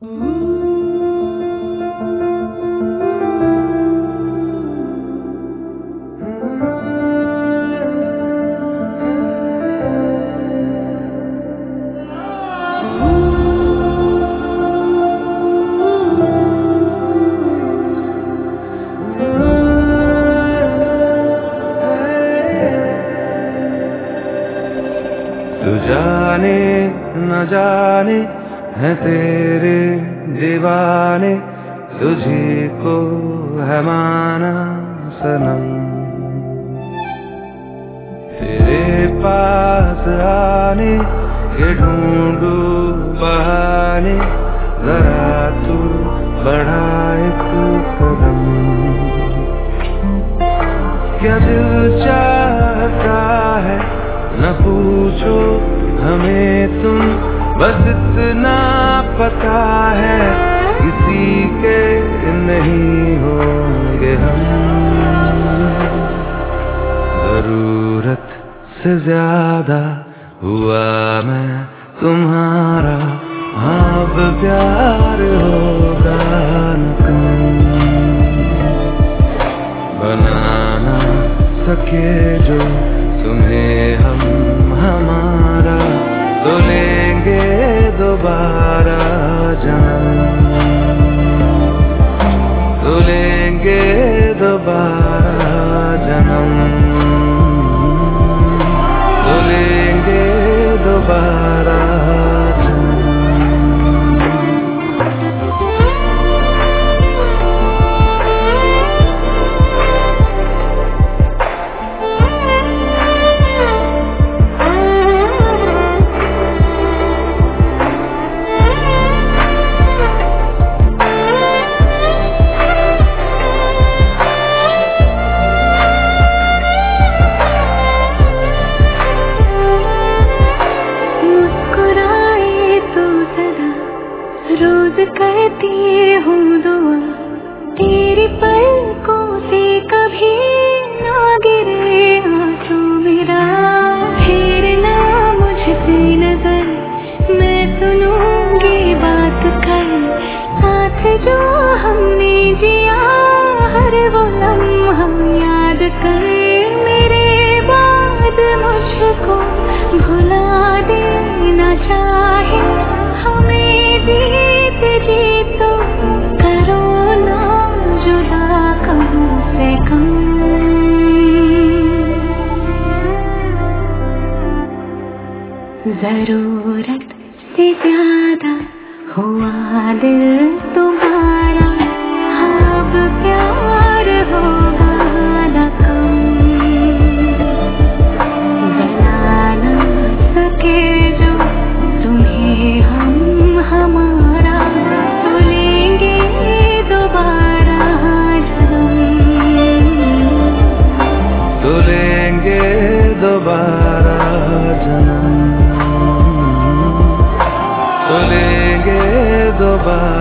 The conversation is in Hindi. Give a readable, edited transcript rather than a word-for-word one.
तू जाने न जाने है तेरे दीवाने, तुझी को है माना सनम। तेरे पास आने के ढूंढू बहाने, जरा तू बढ़ा एक कदम। क्या दिल चाहता है न पूछो हमें तुम, बस इतना पता है किसी के नहीं होंगे हम। जरूरत से ज्यादा हुआ मैं तुम्हारा, अब प्यार होगा न कम। बनाना सके जो तुम्हें हम हमारा, तो लेंगे दोबारा जन्म, तो लेंगे दोबारा जन्म, तो लेंगे दोबारा जन्म। रोज कहती हूँ दुआ, तेरी पलकों से कभी ना गिरे आंसू मेरा। फेरना मुझ पे नजर, मैं सुनूंगी बात कर। साथ जो हमने जिया हर वो लम्हा याद कर। मेरे बाद मुझको भुला देना चाहे हमें जीत जी, तो करो ना जुदा कम से कम। जरूरत से ज्यादा हुआ दिल तुम्हारा, अब प्यार होगा न कम। बना ना सके जो तुम्हें हम हमारा, तो लेंगे दोबारा जन्म, तो लेंगे दोबारा जन्म, तो लेंगे दोबारा।